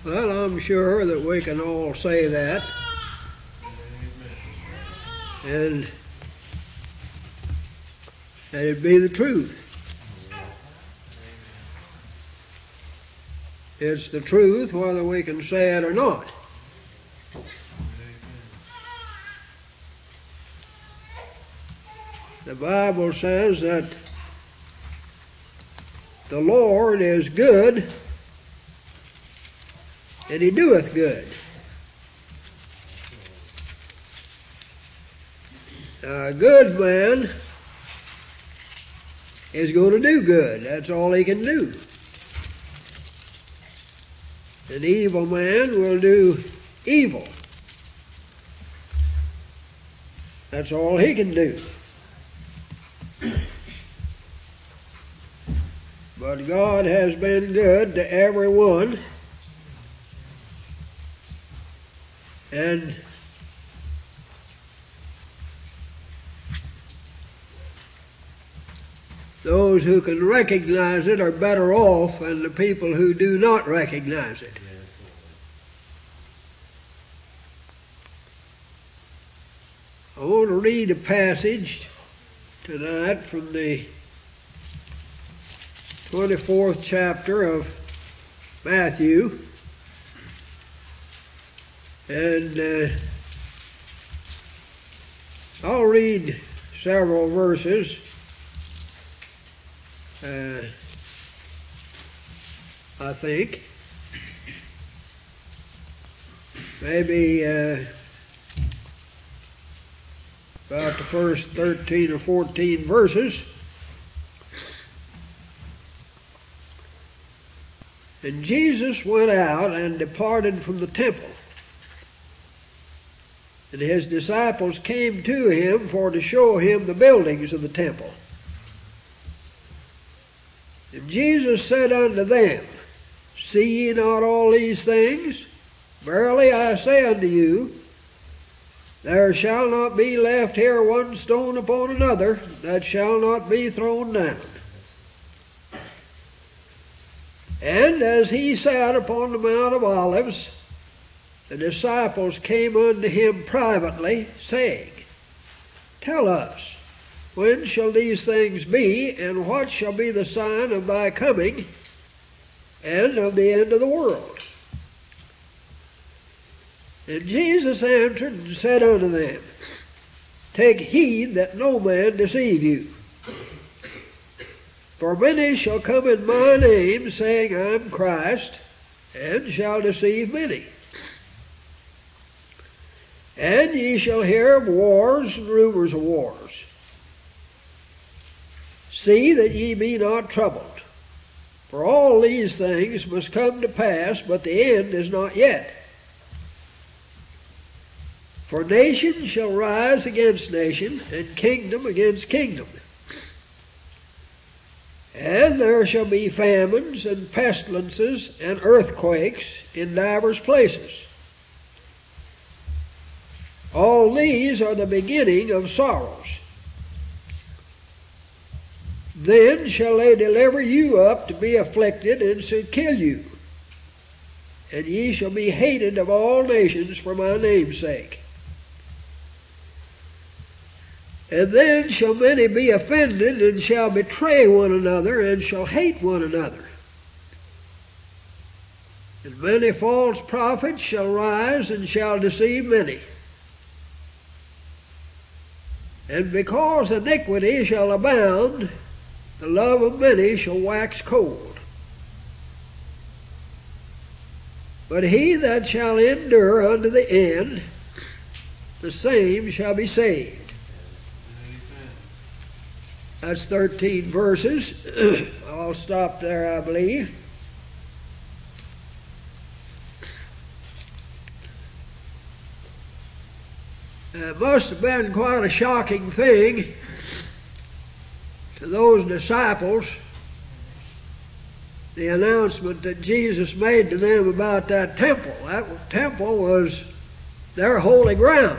Well, I'm sure that we can all say that. And that it'd be the truth. It's the truth whether we can say it or not. The Bible says that the Lord is good, and He doeth good. A good man is going to do good. That's all he can do. An evil man will do evil. That's all he can do. But God has been good to everyone, and those who can recognize it are better off than the people who do not recognize it. I want to read a passage tonight from the 24th chapter of Matthew. And I'll read several verses. I think maybe about the first 13 or 14 verses. And Jesus went out and departed from the temple. And his disciples came to him for to show him the buildings of the temple. And Jesus said unto them, See ye not all these things? Verily I say unto you, there shall not be left here one stone upon another that shall not be thrown down. And as he sat upon the Mount of Olives, the disciples came unto him privately, saying, Tell us, when shall these things be, and what shall be the sign of thy coming, and of the end of the world? And Jesus answered and said unto them, Take heed that no man deceive you. For many shall come in my name, saying, I am Christ, and shall deceive many. And ye shall hear of wars and rumors of wars. See that ye be not troubled. For all these things must come to pass, but the end is not yet. For nation shall rise against nation, and kingdom against kingdom. And there shall be famines and pestilences and earthquakes in divers places. All these are the beginning of sorrows. Then shall they deliver you up to be afflicted, and shall kill you. And ye shall be hated of all nations for my name's sake. And then shall many be offended, and shall betray one another, and shall hate one another. And many false prophets shall rise, and shall deceive many. And because iniquity shall abound, the love of many shall wax cold. But he that shall endure unto the end, the same shall be saved. That's 13 verses. I'll stop there, I believe. It must have been quite a shocking thing to those disciples, the announcement that Jesus made to them about that temple. That temple was their holy ground.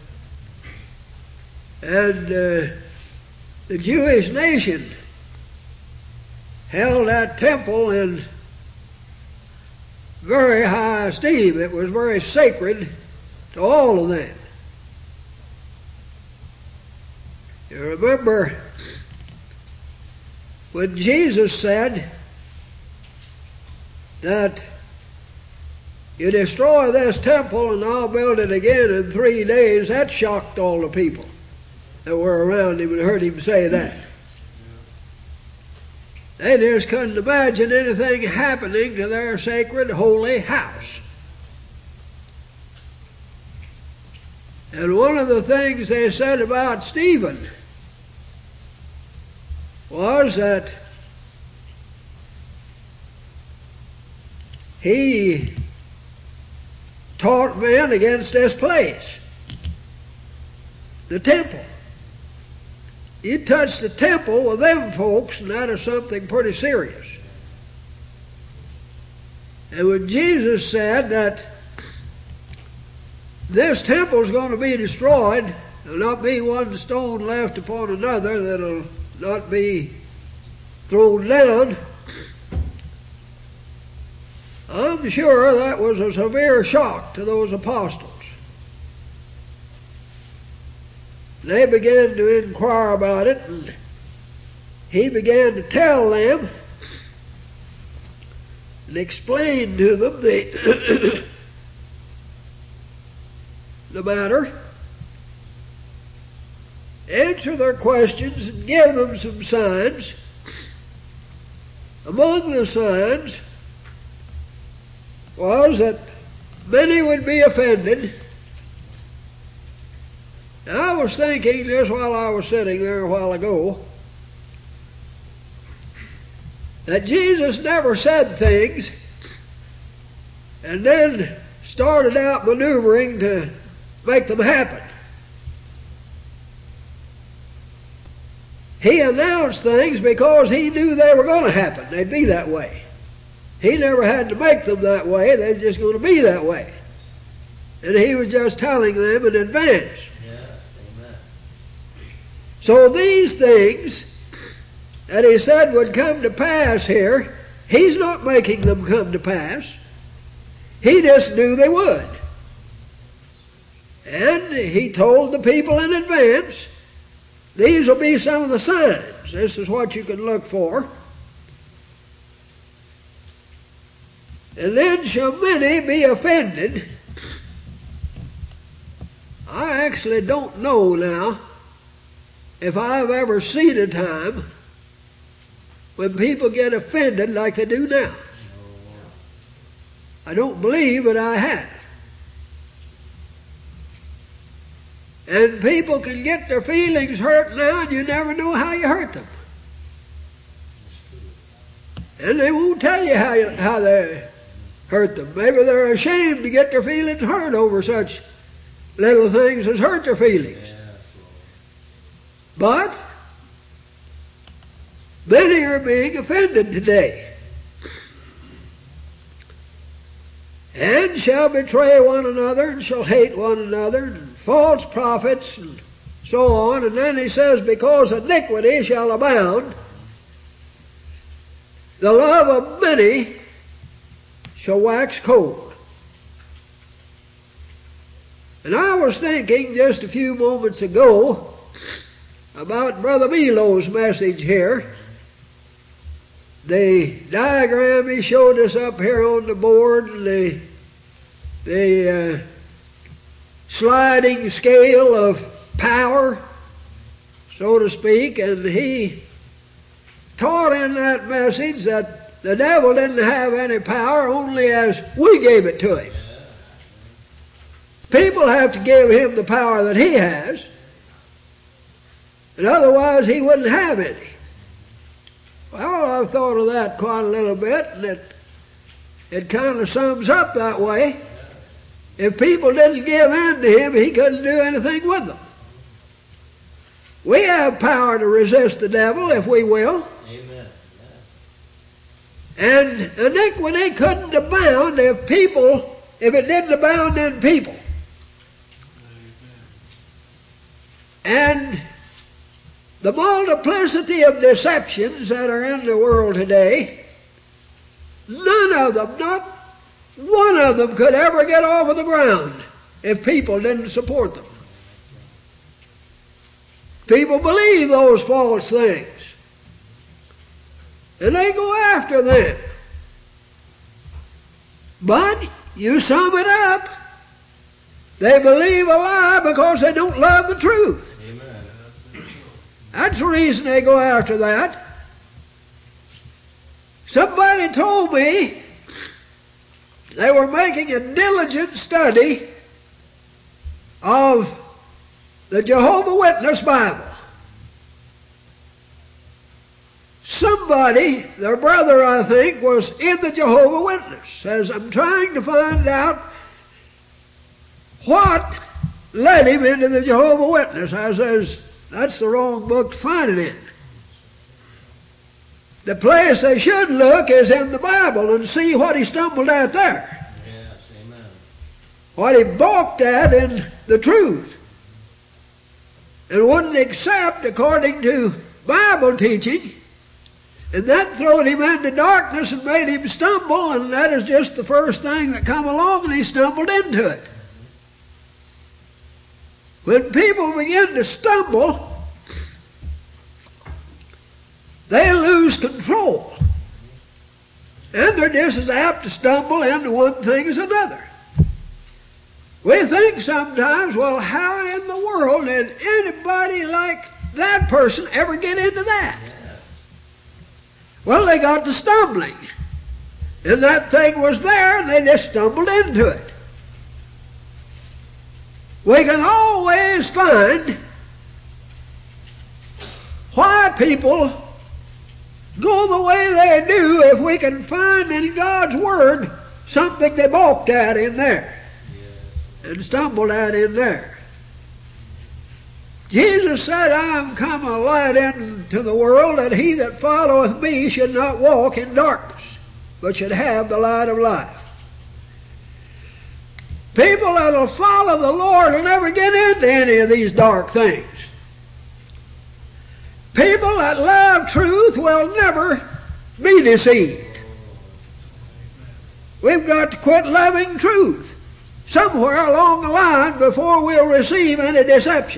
And the Jewish nation held that temple in very high esteem. It was very sacred to all of them. You remember when Jesus said that you destroy this temple and I'll build it again in 3 days, that shocked all the people that were around him and heard him say that. They just couldn't imagine anything happening to their sacred, holy house. And one of the things they said about Stephen was that he taught men against this place, the temple. You touch the temple with them folks, and that is something pretty serious. And when Jesus said that this temple is going to be destroyed, there'll not be one stone left upon another that'll not be thrown down, I'm sure that was a severe shock to those apostles. They began to inquire about it, and he began to tell them and explain to them the matter, answer their questions, and give them some signs. Among the signs was that many would be offended. Now, I was thinking just while I was sitting there a while ago that Jesus never said things and then started out maneuvering to make them happen. He announced things because he knew they were going to happen. They'd be that way. He never had to make them that way. They're just going to be that way. And he was just telling them in advance. So these things that he said would come to pass here, he's not making them come to pass. He just knew they would. And he told the people in advance, these will be some of the signs. This is what you can look for. And then shall many be offended. I actually don't know now if I've ever seen a time when people get offended like they do now. I don't believe that I have. And people can get their feelings hurt now, and you never know how you hurt them. And they won't tell you how they hurt them. Maybe they're ashamed to get their feelings hurt over such little things as hurt their feelings. But many are being offended today. And shall betray one another, and shall hate one another, and false prophets, and so on. And then he says, because iniquity shall abound, the love of many shall wax cold. And I was thinking just a few moments ago about Brother Milo's message here. The diagram he showed us up here on the board, and the sliding scale of power, so to speak, and he taught in that message that the devil didn't have any power only as we gave it to him. People have to give him the power that he has, and otherwise he wouldn't have any. Well, I've thought of that quite a little bit, and it kind of sums up that way. If people didn't give in to him, he couldn't do anything with them. We have power to resist the devil if we will. Amen. And iniquity couldn't abound if it didn't abound in people. And the multiplicity of deceptions that are in the world today, none of them, not one of them could ever get off of the ground if people didn't support them. People believe those false things, and they go after them. But you sum it up, they believe a lie because they don't love the truth. Amen. That's the reason they go after that. Somebody told me they were making a diligent study of the Jehovah's Witness Bible. Somebody, their brother I think, was in the Jehovah's Witness. Says, I'm trying to find out what led him into the Jehovah's Witness. I says, that's the wrong book to find it in. The place they should look is in the Bible and see what he stumbled at there. Yes, amen. What he balked at in the truth and wouldn't accept according to Bible teaching. And that threw him into darkness and made him stumble, and that is just the first thing that come along, and he stumbled into it. When people begin to stumble, they lose control. And they're just as apt to stumble into one thing as another. We think sometimes, well, how in the world did anybody like that person ever get into that? Well, they got to stumbling. And that thing was there, and they just stumbled into it. We can always find why people go the way they do if we can find in God's Word something they balked at in there and stumbled at in there. Jesus said, I am come a light into the world, that he that followeth me should not walk in darkness, but should have the light of life. People that will follow the Lord will never get into any of these dark things. People that love truth will never be deceived. We've got to quit loving truth somewhere along the line before we'll receive any deception.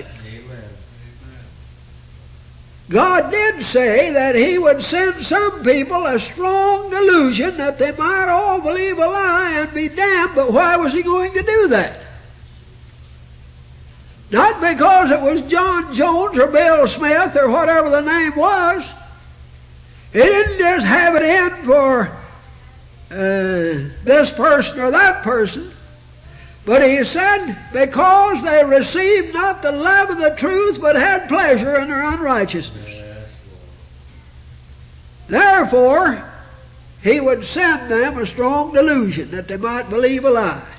God did say that he would send some people a strong delusion that they might all believe a lie and be damned, but why was he going to do that? Not because it was John Jones or Bill Smith or whatever the name was. He didn't just have it in for this person or that person. But he said, because they received not the love of the truth, but had pleasure in their unrighteousness. Therefore, he would send them a strong delusion that they might believe a lie.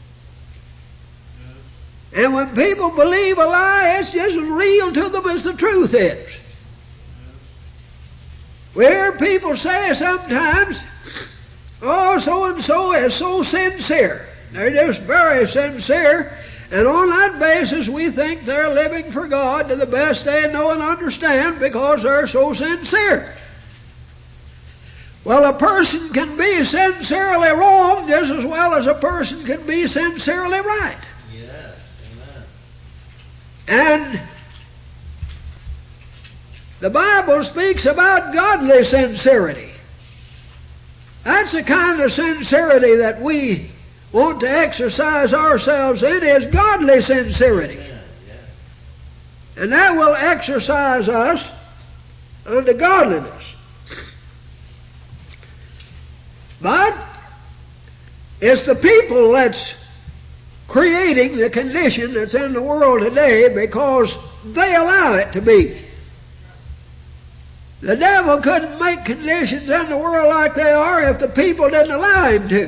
And when people believe a lie, it's just as real to them as the truth is. We hear people say sometimes, oh, so-and-so is so sincere. They're just very sincere, and on that basis we think they're living for God to the best they know and understand because they're so sincere. Well, a person can be sincerely wrong just as well as a person can be sincerely right. Yes, amen. And the Bible speaks about godly sincerity. That's the kind of sincerity that we want to exercise ourselves in, is godly sincerity. And that will exercise us unto godliness. But it's the people that's creating the condition that's in the world today because they allow it to be. The devil couldn't make conditions in the world like they are if the people didn't allow him to.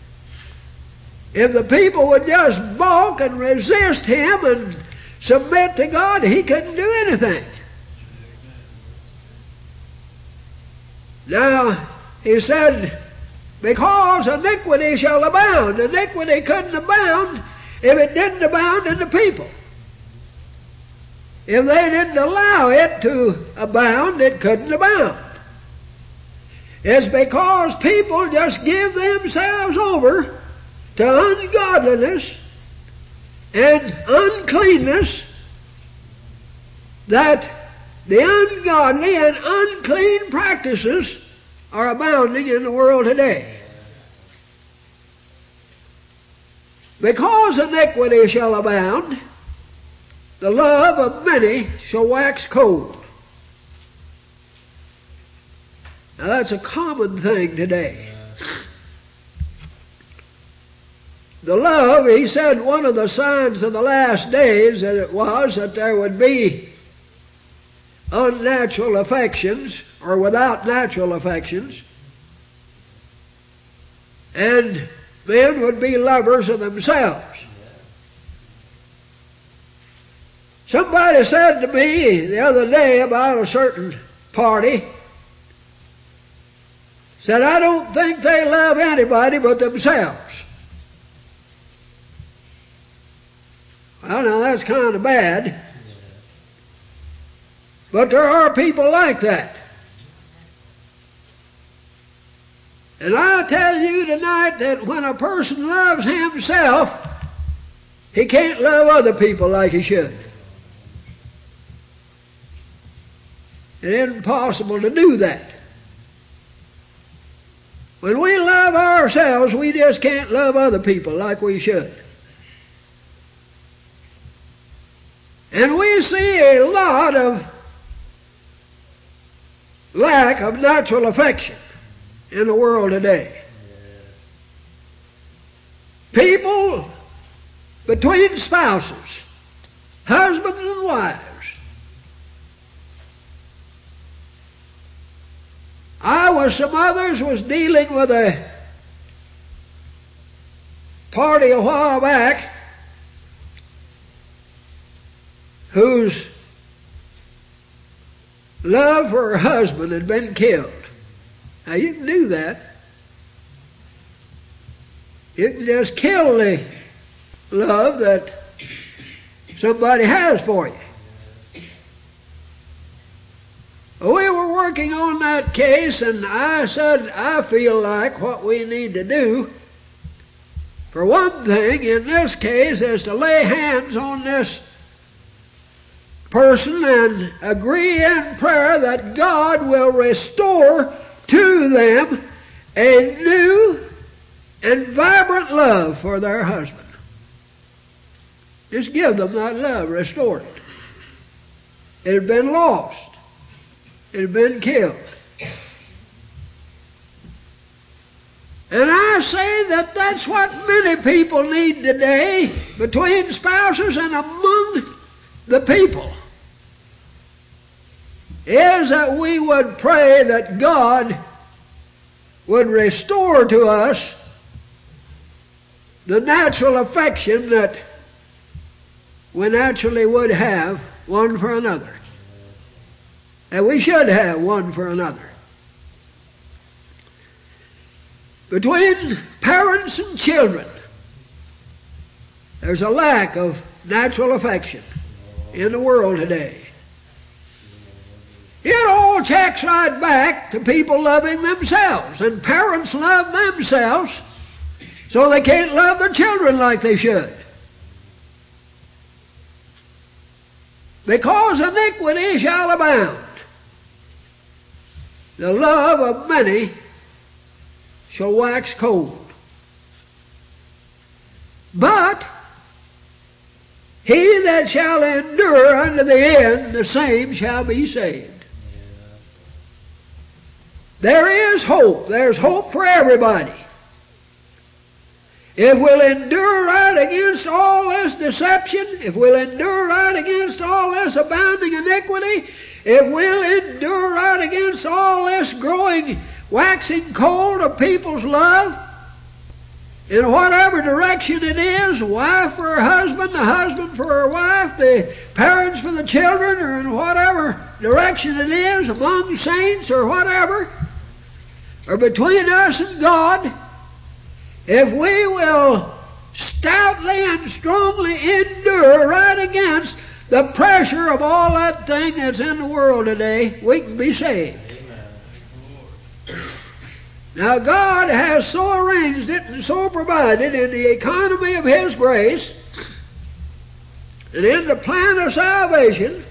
If the people would just balk and resist him and submit to God, he couldn't do anything. Now, he said, because iniquity shall abound. Iniquity couldn't abound if it didn't abound in the people. If they didn't allow it to abound, it couldn't abound. It's because people just give themselves over to ungodliness and uncleanness, that the ungodly and unclean practices are abounding in the world today. Because iniquity shall abound, the love of many shall wax cold. Now that's a common thing today. The love, he said, one of the signs of the last days that it was that there would be unnatural affections, or without natural affections, and men would be lovers of themselves. Somebody said to me the other day about a certain party, said, I don't think they love anybody but themselves. Well, now that's kind of bad. But there are people like that. And I'll tell you tonight that when a person loves himself, he can't love other people like he should. It isn't possible to do that. When we love ourselves, we just can't love other people like we should. And we see a lot of lack of natural affection in the world today. People between spouses, husbands and wives. Some others was dealing with a party a while back whose love for her husband had been killed. Now you can do that. You can just kill the love that somebody has for you. We were working on that case, and I said, I feel like what we need to do, for one thing, in this case, is to lay hands on this person and agree in prayer that God will restore to them a new and vibrant love for their husband. Just give them that love, restore it. It had been lost. It had been killed. And I say that that's what many people need today, between spouses and among the people, is that we would pray that God would restore to us the natural affection that we naturally would have one for another. And we should have one for another. Between parents and children, there's a lack of natural affection in the world today. It all checks right back to people loving themselves, and parents love themselves, so they can't love their children like they should. Because iniquity shall abound, the love of many shall wax cold. But he that shall endure unto the end, the same shall be saved. There is hope. There's hope for everybody. If we'll endure right against all this deception, if we'll endure right against all this abounding iniquity, if we'll endure right against all this growing, waxing cold of people's love, in whatever direction it is, the wife for her husband, the husband for her wife, the parents for the children, or in whatever direction it is, among saints or whatever, or between us and God, if we will stoutly and strongly endure right against the pressure of all that thing that's in the world today, we can be saved. Now God has so arranged it and so provided in the economy of His grace and in the plan of salvation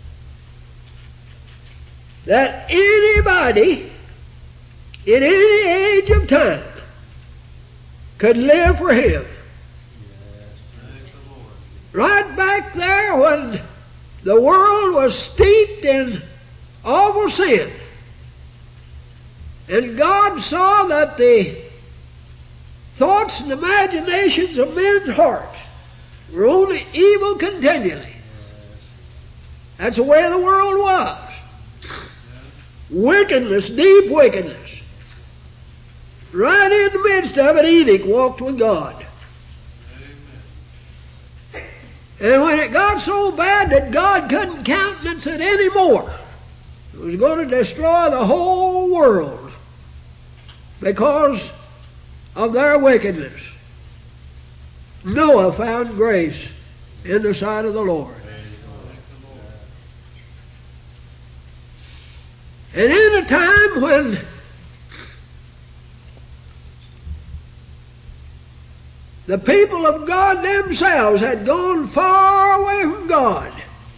that anybody in any age of time could live for Him. Right back there when the world was steeped in awful sin, and God saw that the thoughts and imaginations of men's hearts were only evil continually. That's the way the world was. Wickedness, deep wickedness. Right in the midst of it, Enoch walked with God. And when it got so bad that God couldn't countenance it anymore, it was going to destroy the whole world because of their wickedness. Noah found grace in the sight of the Lord. And in a time when the people of God themselves had gone far away from God,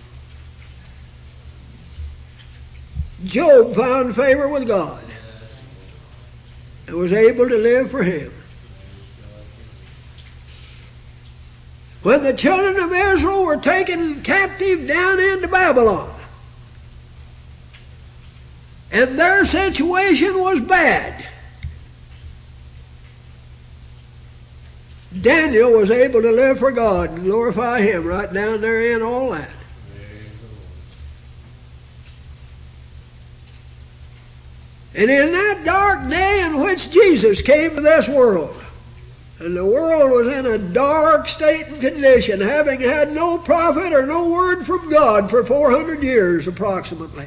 Job found favor with God and was able to live for Him. When the children of Israel were taken captive down into Babylon, and their situation was bad, Daniel was able to live for God and glorify Him right down there in all that. And in that dark day in which Jesus came to this world, and the world was in a dark state and condition, having had no prophet or no word from God for 400 years approximately.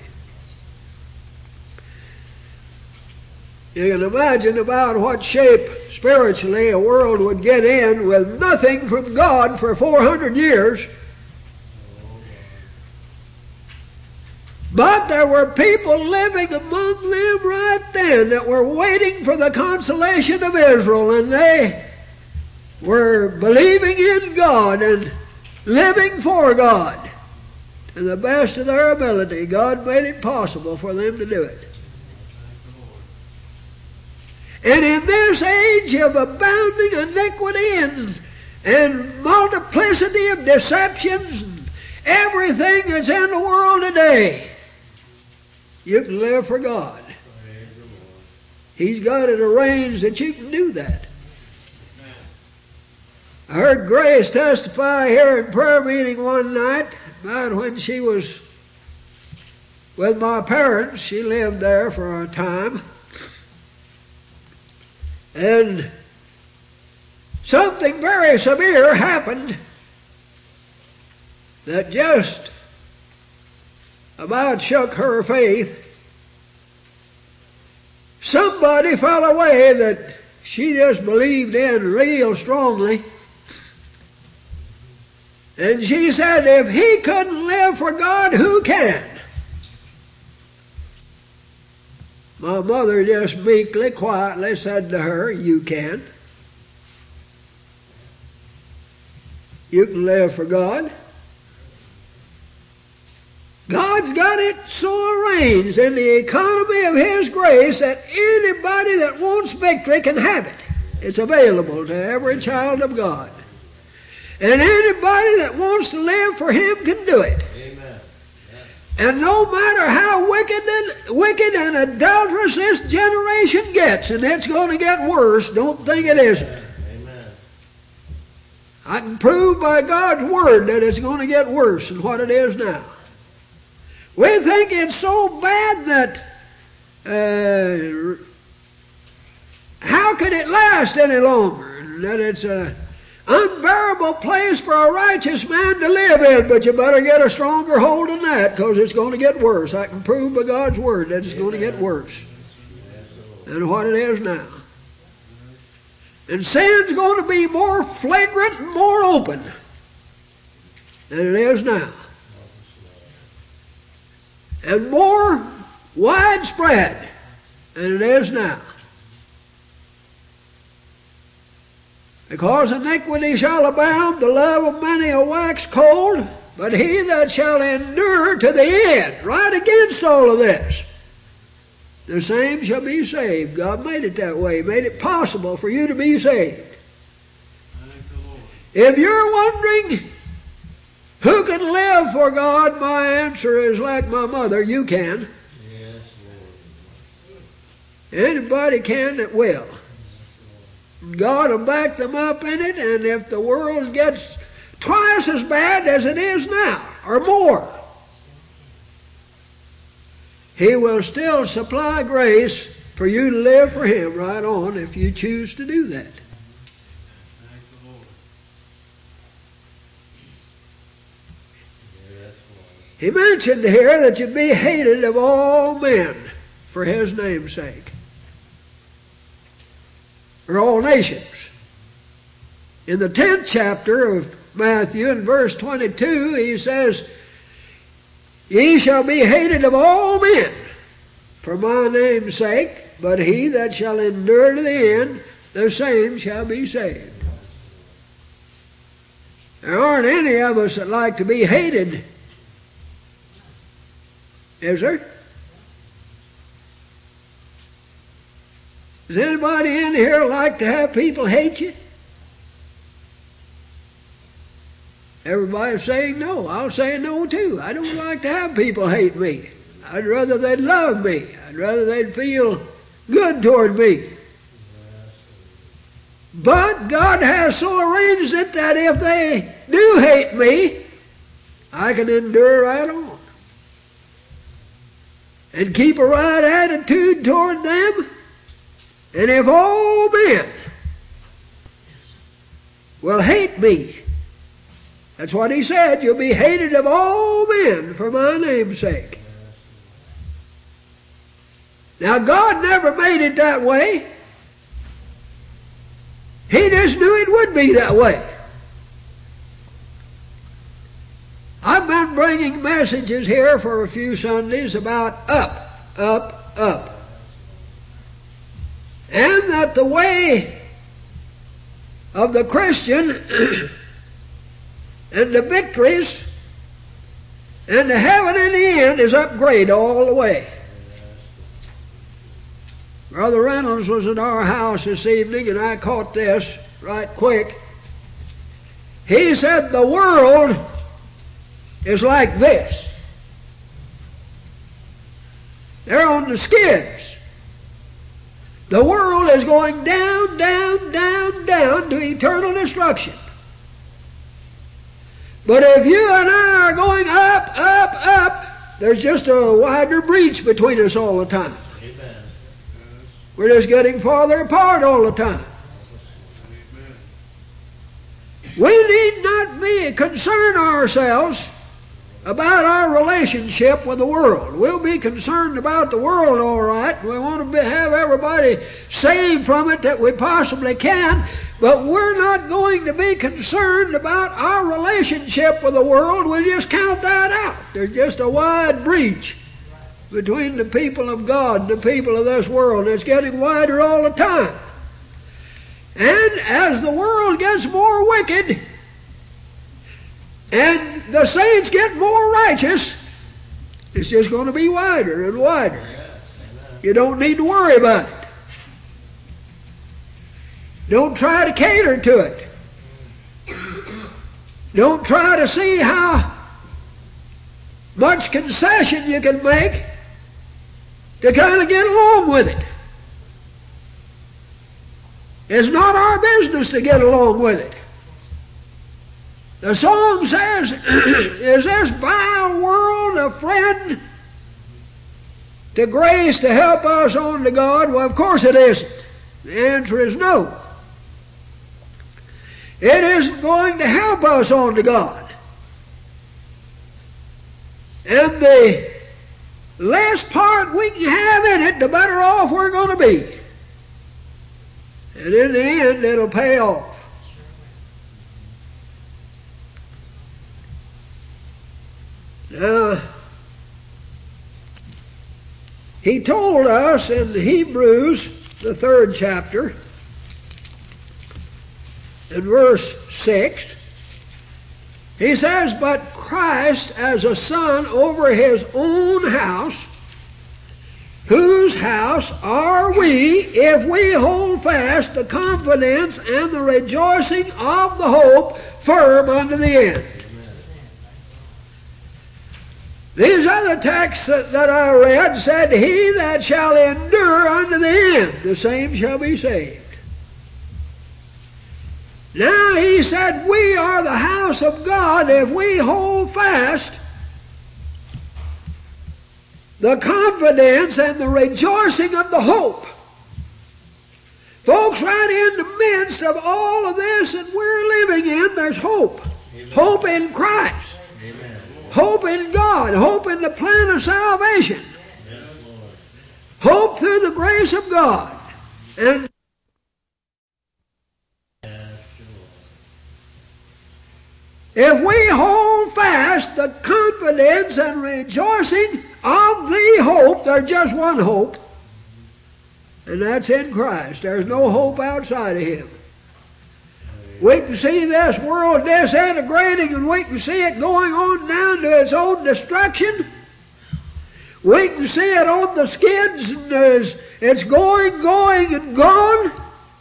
You can imagine about what shape spiritually a world would get in with nothing from God for 400 years. But there were people living among them right then that were waiting for the consolation of Israel, and they were believing in God and living for God. To the best of their ability, God made it possible for them to do it. And in this age of abounding iniquity and multiplicity of deceptions and everything that's in the world today, you can live for God. He's got it arranged that you can do that. I heard Grace testify here at prayer meeting one night about when she was with my parents. She lived there for a time. And something very severe happened that just about shook her faith. Somebody fell away that she just believed in real strongly. And she said, if he couldn't live for God, who can? My mother just meekly, quietly said to her, you can. You can live for God. God's got it so arranged in the economy of His grace that anybody that wants victory can have it. It's available to every child of God. And anybody that wants to live for Him can do it. Amen. And no matter how wicked and adulterous this generation gets, and it's going to get worse, don't think it isn't. Amen. I can prove by God's Word that it's going to get worse than what it is now. We think it's so bad that how could it last any longer? And that it's an unbearable place for a righteous man to live in, but you better get a stronger hold than that, because it's going to get worse. I can prove by God's Word that it's going to get worse than what it is now. And sin's going to be more flagrant and more open than it is now. And more widespread than it is now. Because iniquity shall abound, the love of many will wax cold, but he that shall endure to the end, right against all of this, the same shall be saved. God made it that way. He made it possible for you to be saved. If you're wondering who can live for God, my answer is like my mother, you can. Yes, Lord. Anybody can that will. God will back them up in it, and if the world gets twice as bad as it is now, or more, He will still supply grace for you to live for Him right on if you choose to do that. He mentioned here that you'd be hated of all men for His name's sake, or all nations. In the 10th chapter of Matthew, in verse 22, He says, Ye shall be hated of all men for my name's sake, but he that shall endure to the end, the same shall be saved. There aren't any of us that like to be hated, is there? Does anybody in here like to have people hate you? Everybody's saying no. I'll say no too. I don't like to have people hate me. I'd rather they'd love me. I'd rather they'd feel good toward me. But God has so arranged it that if they do hate me, I can endure right on and keep a right attitude toward them. And if all men will hate me, that's what He said, you'll be hated of all men for my name's sake. Now God never made it that way. He just knew it would be that way. I've been bringing messages here for a few Sundays about up, up, up. And that the way of the Christian and the victories and the heaven in the end is upgrade all the way. Brother Reynolds was at our house this evening, and I caught this right quick. He said the world is like this. They're on the skids. The world is going down, down, down, down to eternal destruction. But if you and I are going up, up, up, there's just a wider breach between us all the time. Amen. We're just getting farther apart all the time. We need not be concern ourselves about our relationship with the world. We'll be concerned about the world, all right. We want to have everybody saved from it that we possibly can, but we're not going to be concerned about our relationship with the world. We'll just count that out. There's just a wide breach between the people of God and the people of this world. It's getting wider all the time. And as the world gets more wicked, and the saints get more righteous, it's just going to be wider and wider. You don't need to worry about it. Don't try to cater to it. Don't try to see how much concession you can make to kind of get along with it. It's not our business to get along with it. The song says, is this vile world a friend to grace to help us on to God? Well, of course it isn't. The answer is no. It isn't going to help us on to God. And the less part we can have in it, the better off we're going to be. And in the end, it'll pay off. Now, he told us in Hebrews, the 3rd chapter, in verse 6, he says, "But Christ as a son over his own house, whose house are we if we hold fast the confidence and the rejoicing of the hope firm unto the end." These other texts that I read said, "He that shall endure unto the end, the same shall be saved." Now he said, we are the house of God if we hold fast the confidence and the rejoicing of the hope. Folks, right in the midst of all of this that we're living in, there's hope. Amen. Hope in Christ. Amen. Hope in God. Hope in the plan of salvation. Yes, hope through the grace of God. And if we hold fast the confidence and rejoicing of the hope, there's just one hope, and that's in Christ. There's no hope outside of Him. We can see this world disintegrating, and we can see it going on down to its own destruction. We can see it on the skids, and it's going, and gone.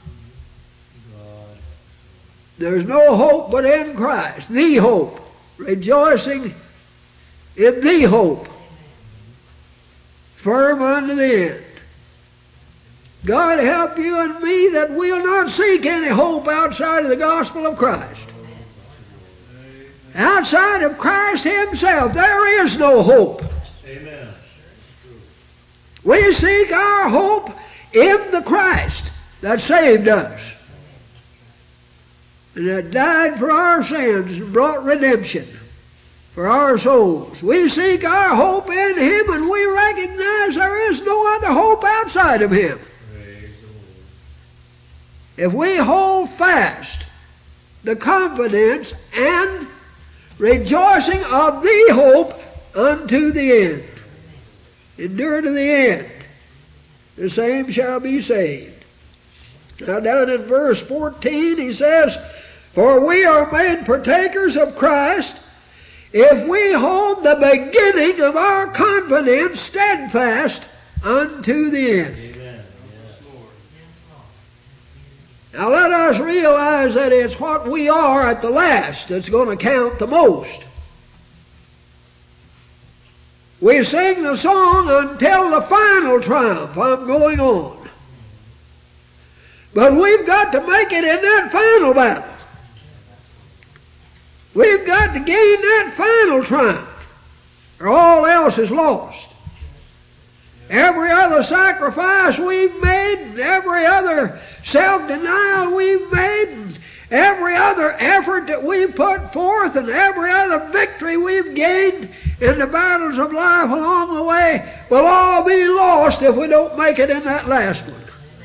There's no hope but in Christ, the hope, rejoicing in the hope, firm unto the end. God help you and me that we'll not seek any hope outside of the gospel of Christ. Outside of Christ Himself, there is no hope. Amen. We seek our hope in the Christ that saved us, and that died for our sins and brought redemption for our souls. We seek our hope in Him, and we recognize there is no other hope outside of Him. If we hold fast the confidence and rejoicing of the hope unto the end, endure to the end, the same shall be saved. Now down in verse 14 he says, "For we are made partakers of Christ, if we hold the beginning of our confidence steadfast unto the end." Amen. Yes, Lord. Now let us realize that it's what we are at the last that's going to count the most. We sing the song until the final triumph, I'm going on. But we've got to make it in that final battle. We've got to gain that final triumph, or all else is lost. Every other sacrifice we've made, every other self-denial we've made, and every other effort that we've put forth, and every other victory we've gained in the battles of life along the way will all be lost if we don't make it in that last one.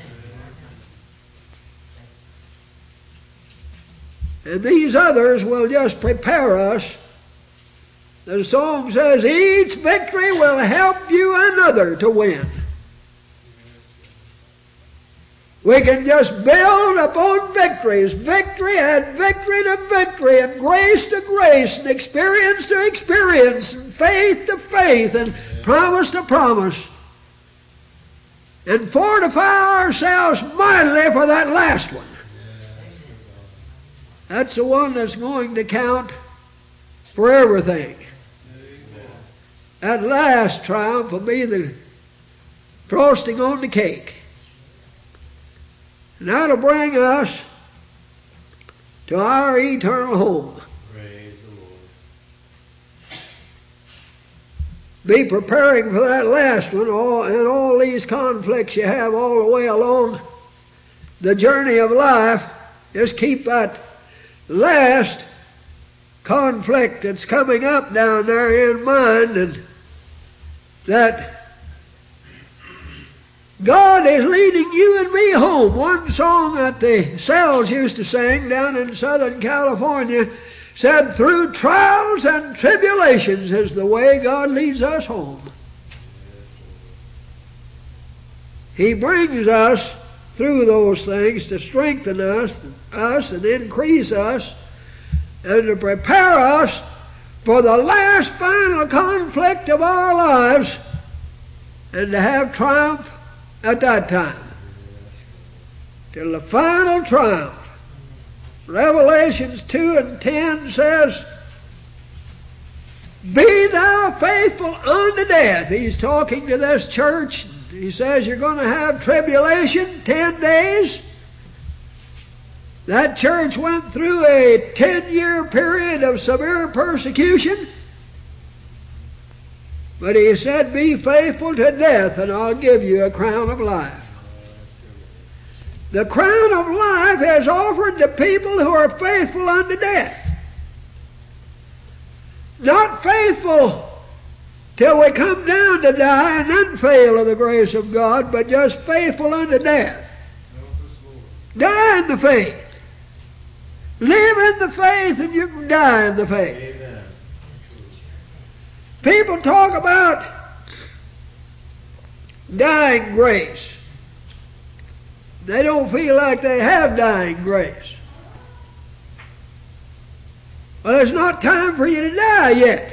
And these others will just prepare us. The song says, each victory will help you another to win. We can just build upon victories, victory and victory to victory, and grace to grace, and experience to experience, and faith to faith, and promise to promise. And fortify ourselves mightily for that last one. That's the one that's going to count for everything. That last triumph will be the frosting on the cake. And that'll bring us to our eternal home. Praise the Lord. Be preparing for that last one, and all these conflicts you have all the way along the journey of life. Just keep that last conflict that's coming up down there in mind, and that God is leading you and me home. One song that the Cells used to sing down in Southern California said, "Through trials and tribulations is the way God leads us home." He brings us through those things to strengthen us and increase us and to prepare us for the last final conflict of our lives and to have triumph at that time. Till the final triumph. Revelations 2:10 says, "Be thou faithful unto death." He's talking to this church. He says you're going to have tribulation, 10 days. That church went through a 10-year period of severe persecution. But he said, "Be faithful to death, and I'll give you a crown of life." The crown of life is offered to people who are faithful unto death. Not faithful till we come down to die and then fail of the grace of God, but just faithful unto death. Die in the faith. Live in the faith and you can die in the faith. Amen. People talk about dying grace. They don't feel like they have dying grace. Well, it's not time for you to die yet.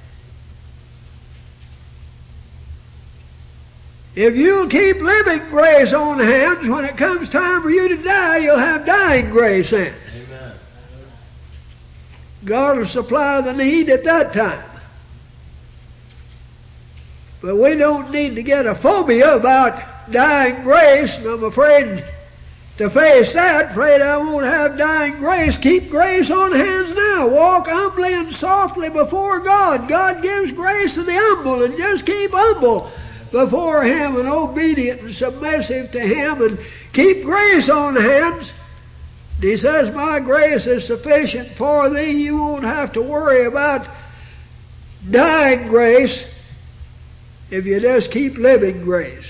If you'll keep living grace on hands, when it comes time for you to die, you'll have dying grace then. Amen. God will supply the need at that time. But we don't need to get a phobia about dying grace, and I'm afraid to face that. Afraid I won't have dying grace. Keep grace on hands now. Walk humbly and softly before God. God gives grace to the humble, and just keep humble before Him and obedient and submissive to Him, and keep grace on hands. He says, "My grace is sufficient for thee." You won't have to worry about dying grace if you just keep living grace.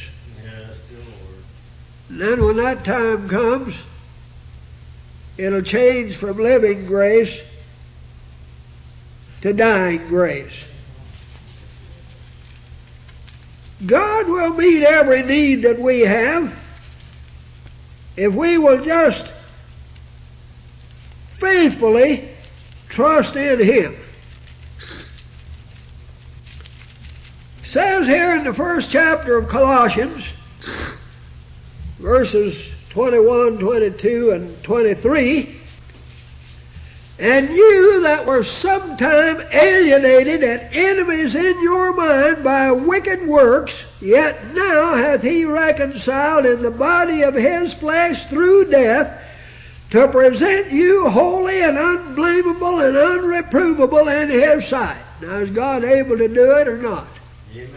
And then when that time comes, it'll change from living grace to dying grace. God will meet every need that we have if we will just faithfully trust in Him. It says here in the first chapter of Colossians, verses 21, 22, and 23, "And you that were sometime alienated and enemies in your mind by wicked works, yet now hath He reconciled in the body of His flesh through death, to present you holy and unblameable and unreprovable in His sight." Now, is God able to do it or not? Amen.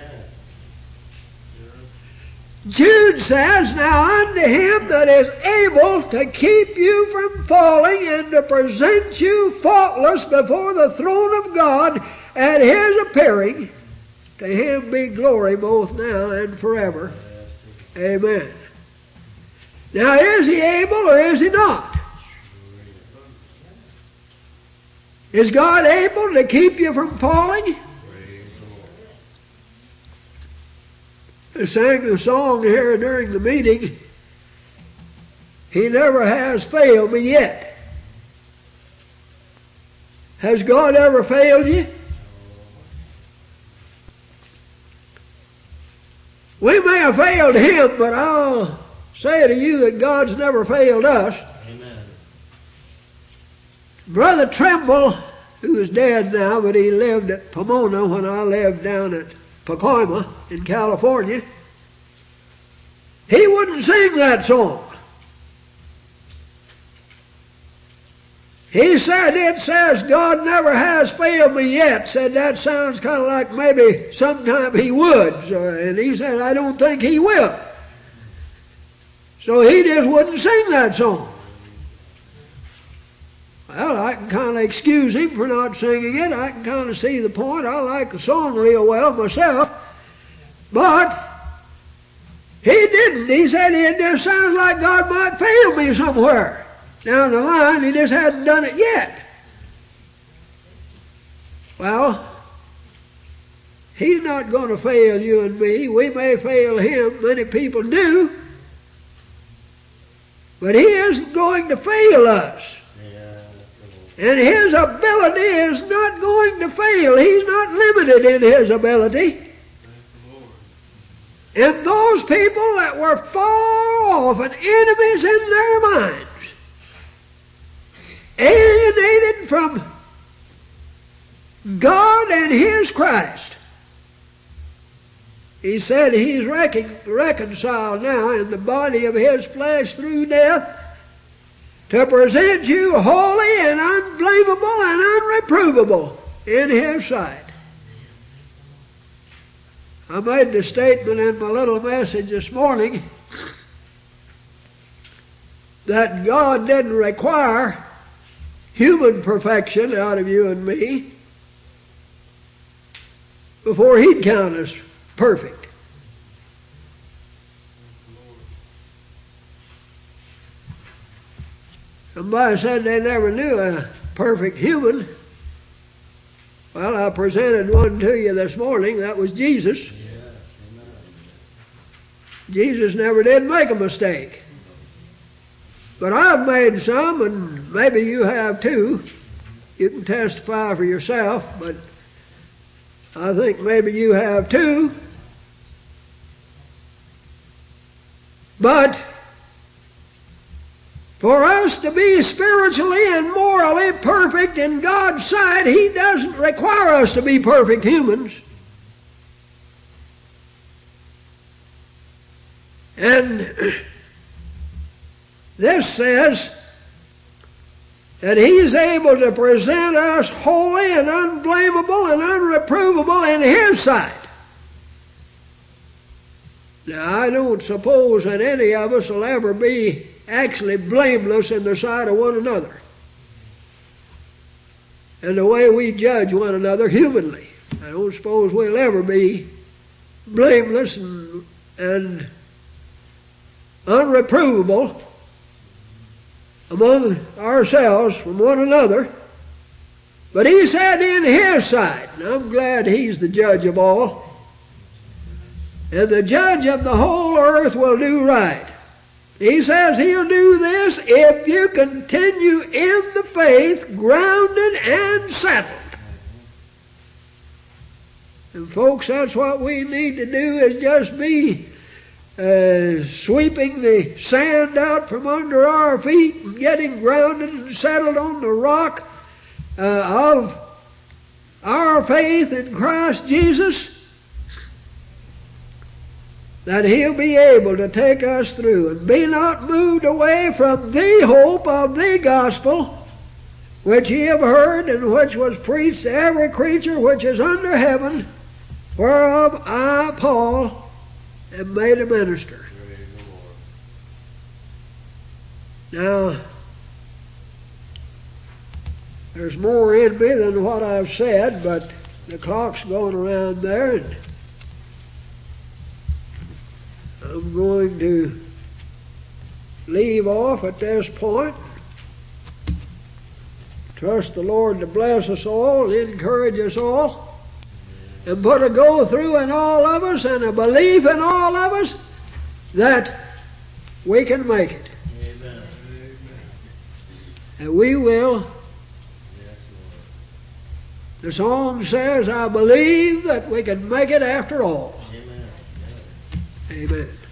Jude says, "Now unto Him that is able to keep you from falling and to present you faultless before the throne of God at His appearing, to Him be glory both now and forever. Amen." Now, is He able or is He not? Is God able to keep you from falling? I sang the song here during the meeting, "He never has failed me yet." Has God ever failed you? We may have failed Him, but I'll say to you that God's never failed us. Amen. Brother Trimble, who is dead now, but he lived at Pomona when I lived down at Pacoima in California, he wouldn't sing that song. He said, "It says God never has failed me yet." Said that sounds kind of like maybe sometime He would. And he said, "I don't think He will." So he just wouldn't sing that song. Well, I can kind of excuse him for not singing it. I can kind of see the point. I like the song real well myself. But he didn't. He said it just sounds like God might fail me somewhere down the line. He just hadn't done it yet. Well, He's not going to fail you and me. We may fail Him. Many people do. But He isn't going to fail us. And His ability is not going to fail. He's not limited in His ability. And those people that were far off and enemies in their minds, alienated from God and His Christ, He said He's reconciled now in the body of His flesh through death to present you holy and unblameable and unreprovable in His sight. I made the statement in my little message this morning that God didn't require human perfection out of you and me before He'd count us perfect. Somebody said they never knew a perfect human. Well, I presented one to you this morning. That was Jesus. Jesus never did make a mistake. But I've made some, and maybe you have too. You can testify for yourself, but I think maybe you have too. But for us to be spiritually and morally perfect in God's sight, He doesn't require us to be perfect humans. And this says that He's able to present us holy and unblameable and unreprovable in His sight. Now, I don't suppose that any of us will ever be actually blameless in the sight of one another and the way we judge one another humanly. I don't suppose we'll ever be blameless and unreprovable among ourselves from one another. But He said in His sight, and I'm glad He's the judge of all, and the judge of the whole earth will do right. He says He'll do this if you continue in the faith, grounded and settled. And folks, that's what we need to do, is just be sweeping the sand out from under our feet and getting grounded and settled on the rock of our faith in Christ Jesus, that He'll be able to take us through. And be not moved away from the hope of the gospel, which ye have heard, and which was preached to every creature which is under heaven, whereof I, Paul, am made a minister. Now, there's more in me than what I've said, but the clock's going around there, and I'm going to leave off at this point. Trust the Lord to bless us all, encourage us all, and put a go through in all of us and a belief in all of us that we can make it. Amen. And we will. The song says, I believe that we can make it after all. Amen. Amen.